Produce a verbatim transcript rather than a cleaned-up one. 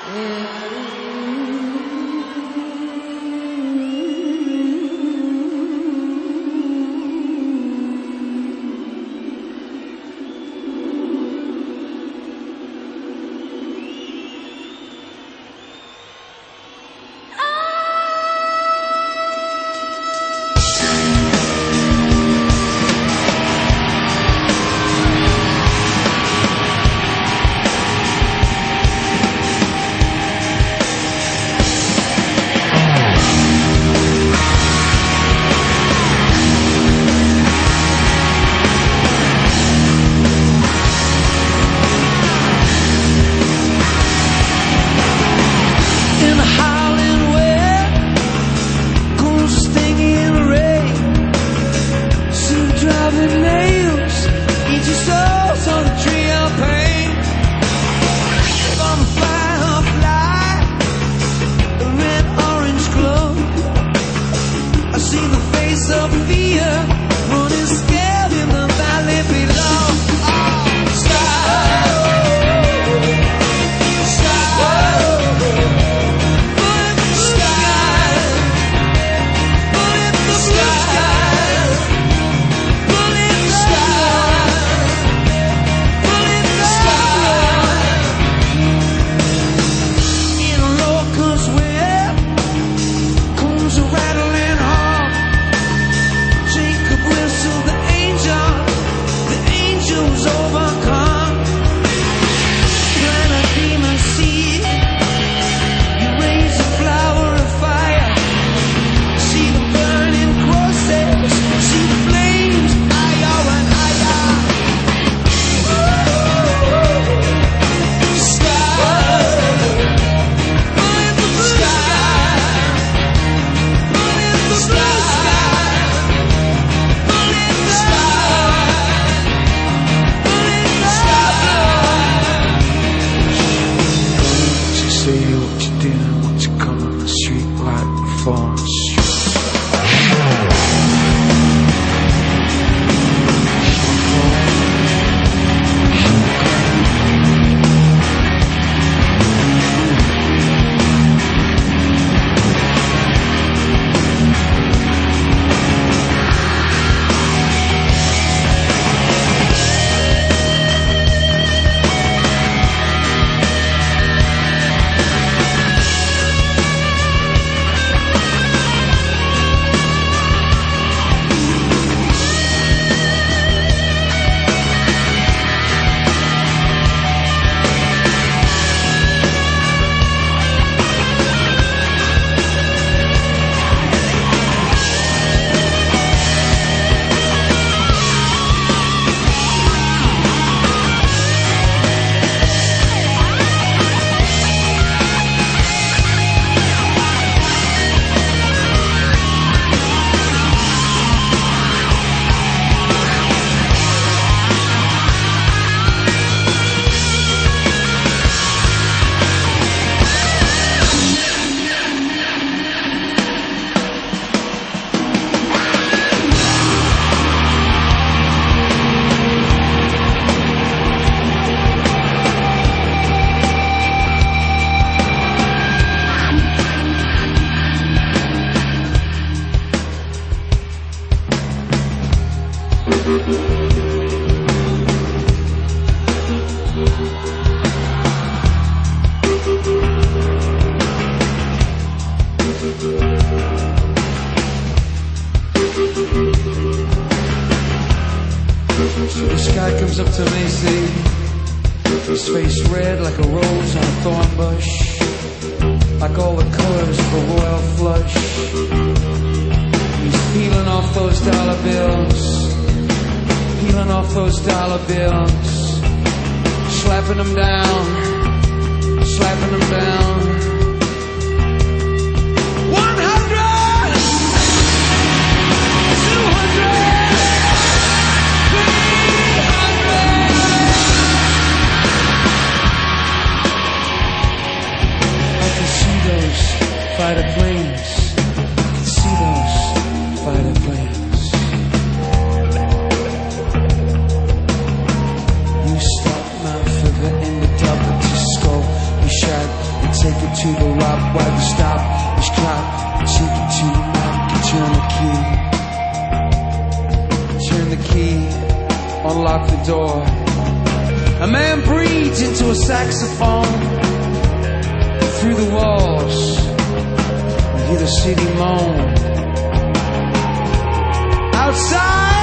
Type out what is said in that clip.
This guy comes up to me, see, his face red like a rose on a thorn bush, like all the colors of a royal flush. He's peeling off those dollar bills, peeling off those dollar bills, slapping them down, slapping them down. Fighter planes, I can see those fighter planes. You stop my figure in the double to scope. You shot and to the rock, wipe the stop, his clock, take it to the knock, you turn the key, turn the key, unlock the door. A man breathes into a saxophone. Through the walls, you hear the city moan. Outside